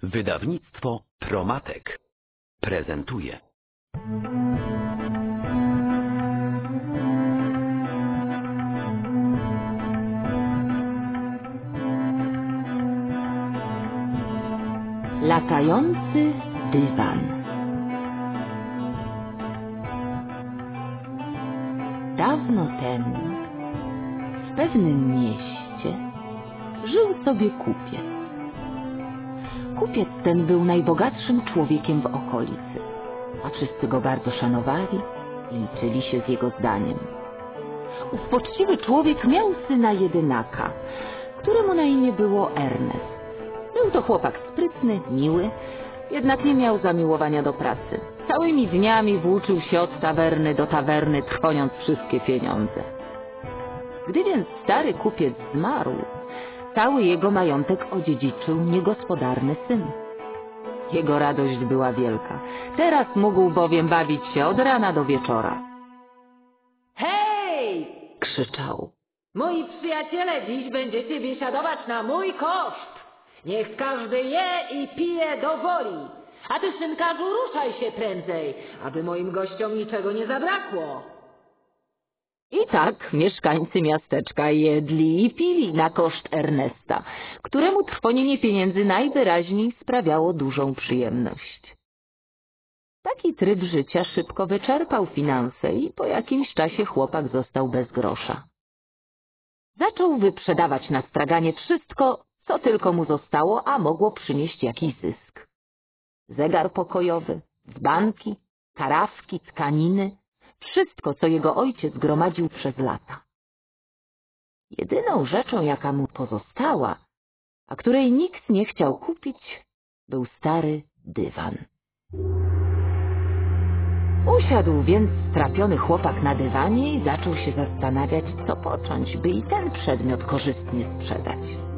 Wydawnictwo Promatek prezentuje. Latający dywan. Dawno temu w pewnym mieście żył sobie kupiec. Kupiec ten był najbogatszym człowiekiem w okolicy, a wszyscy go bardzo szanowali i liczyli się z jego zdaniem. Ów poczciwy człowiek miał syna jedynaka, któremu na imię było Ernest. Był to chłopak sprytny, miły, jednak nie miał zamiłowania do pracy. Całymi dniami włóczył się od tawerny do tawerny, trwoniąc wszystkie pieniądze. Gdy więc stary kupiec zmarł, cały jego majątek odziedziczył niegospodarny syn. Jego radość była wielka. Teraz mógł bowiem bawić się od rana do wieczora. Hej! Krzyczał. Moi przyjaciele, dziś będziecie biesiadować na mój koszt. Niech każdy je i pije do woli. A ty, szynkarzu, ruszaj się prędzej, aby moim gościom niczego nie zabrakło. I tak mieszkańcy miasteczka jedli i pili na koszt Ernesta, któremu trwonienie pieniędzy najwyraźniej sprawiało dużą przyjemność. Taki tryb życia szybko wyczerpał finanse i po jakimś czasie chłopak został bez grosza. Zaczął wyprzedawać na straganie wszystko, co tylko mu zostało, a mogło przynieść jakiś zysk. Zegar pokojowy, dzbanki, karafki, tkaniny, wszystko, co jego ojciec gromadził przez lata. Jedyną rzeczą, jaka mu pozostała, a której nikt nie chciał kupić, był stary dywan. Usiadł więc strapiony chłopak na dywanie i zaczął się zastanawiać, co począć, by i ten przedmiot korzystnie sprzedać.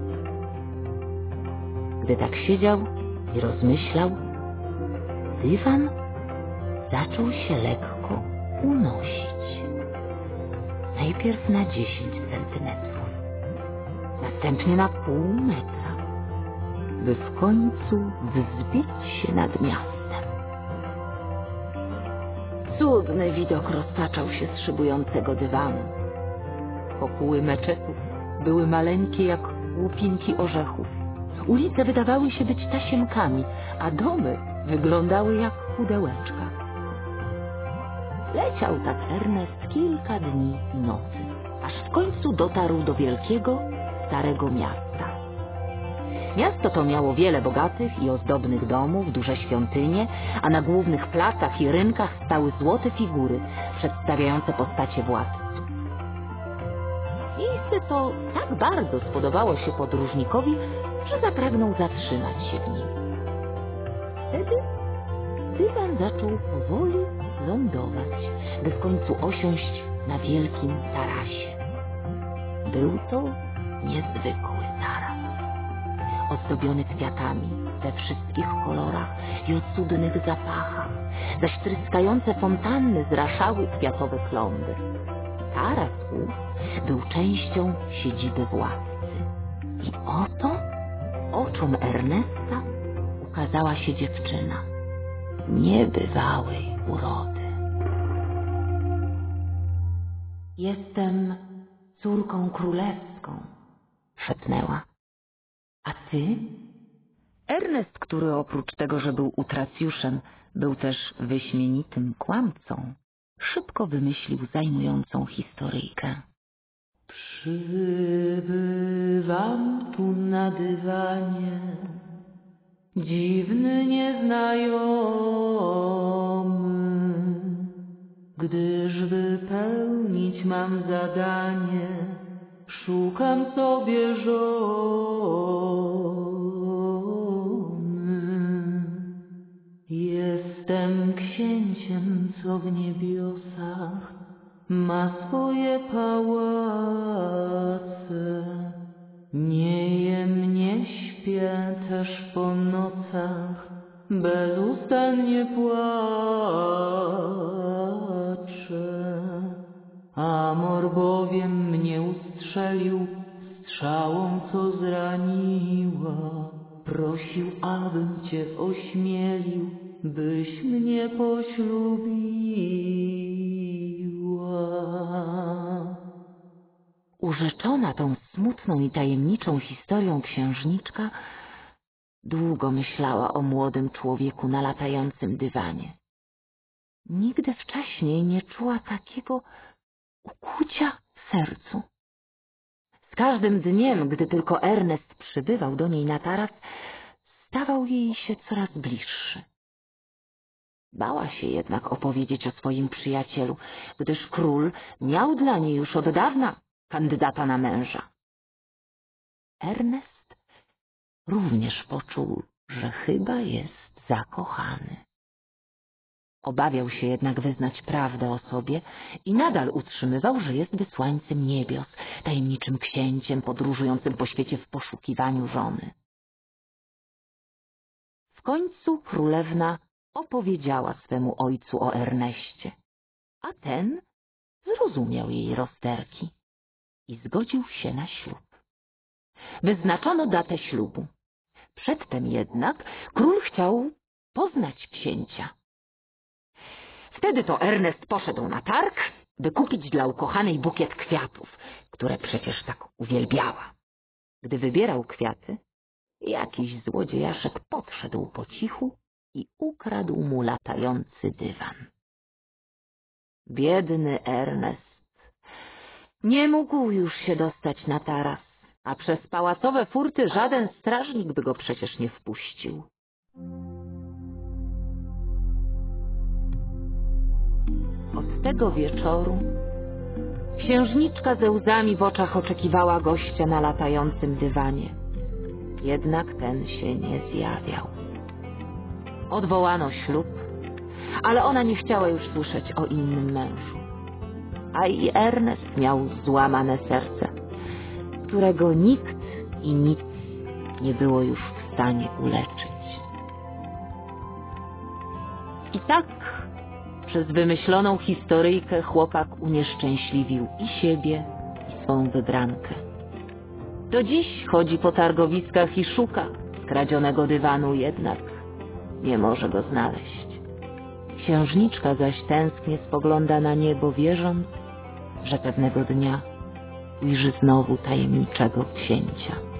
Gdy tak siedział i rozmyślał, dywan zaczął się lekko unosić. Najpierw na 10 centymetrów, następnie na pół metra, by w końcu wzbić się nad miastem. Cudny widok roztaczał się z szybującego dywanu. Kopuły meczetów były maleńkie jak łupinki orzechów. Ulice wydawały się być tasiemkami, a domy wyglądały jak pudełeczka. Leciał tak Ernest kilka dni i nocy, aż w końcu dotarł do wielkiego, starego miasta. Miasto to miało wiele bogatych i ozdobnych domów, duże świątynie, a na głównych placach i rynkach stały złote figury przedstawiające postacie władców. Miejsce to tak bardzo spodobało się podróżnikowi, że zapragnął zatrzymać się w nim. Wtedy dywan zaczął powoli lądować, by w końcu osiąść na wielkim tarasie. Był to niezwykły taras, ozdobiony kwiatami we wszystkich kolorach i o cudnych zapachach, zaś tryskające fontanny zraszały kwiatowe klomby. Taras ów był częścią siedziby władcy. I oto oczom Ernesta ukazała się dziewczyna niebywałej urody. Jestem córką królewską, szepnęła. A ty? Ernest, który oprócz tego, że był utracjuszem, był też wyśmienitym kłamcą, szybko wymyślił zajmującą historyjkę. Przybywam tu na dywanie, dziwny, nieznajomy, gdyż wypełnić mam zadanie, szukam sobie żony. Jestem księciem, co w niebiosach ma swoje pałace. Nie jem, nie śpię też po nocach, bezustannie płaczę. Amor bowiem mnie ustrzelił strzałą, co zraniła prosił, abym cię ośmielił, byś mnie poślubiła. Urzeczona tą smutną i tajemniczą historią księżniczka długo myślała o młodym człowieku na latającym dywanie. Nigdy wcześniej nie czuła takiego ukłucia w sercu. Z każdym dniem, gdy tylko Ernest przybywał do niej na taras, stawał jej się coraz bliższy. Bała się jednak opowiedzieć o swoim przyjacielu, gdyż król miał dla niej już od dawna kandydata na męża. Ernest również poczuł, że chyba jest zakochany. Obawiał się jednak wyznać prawdę o sobie i nadal utrzymywał, że jest wysłańcem niebios, tajemniczym księciem podróżującym po świecie w poszukiwaniu żony. W końcu królewna opowiedziała swemu ojcu o Erneście, a ten zrozumiał jej rozterki i zgodził się na ślub. Wyznaczono datę ślubu. Przedtem jednak król chciał poznać księcia. Wtedy to Ernest poszedł na targ, by kupić dla ukochanej bukiet kwiatów, które przecież tak uwielbiała. Gdy wybierał kwiaty, jakiś złodziejaszek podszedł po cichu i ukradł mu latający dywan. Biedny Ernest nie mógł już się dostać na taras, a przez pałacowe furty żaden strażnik by go przecież nie wpuścił. Od tego wieczoru księżniczka ze łzami w oczach oczekiwała gościa na latającym dywanie. Jednak ten się nie zjawiał. Odwołano ślub, ale ona nie chciała już słyszeć o innym mężu. A i Ernest miał złamane serce, którego nikt i nic nie było już w stanie uleczyć. I tak przez wymyśloną historyjkę chłopak unieszczęśliwił i siebie, i swą wybrankę. Do dziś chodzi po targowiskach i szuka skradzionego dywanu, jednak nie może go znaleźć. Księżniczka zaś tęsknie spogląda na niebo, wierząc, że pewnego dnia ujrzy znowu tajemniczego księcia.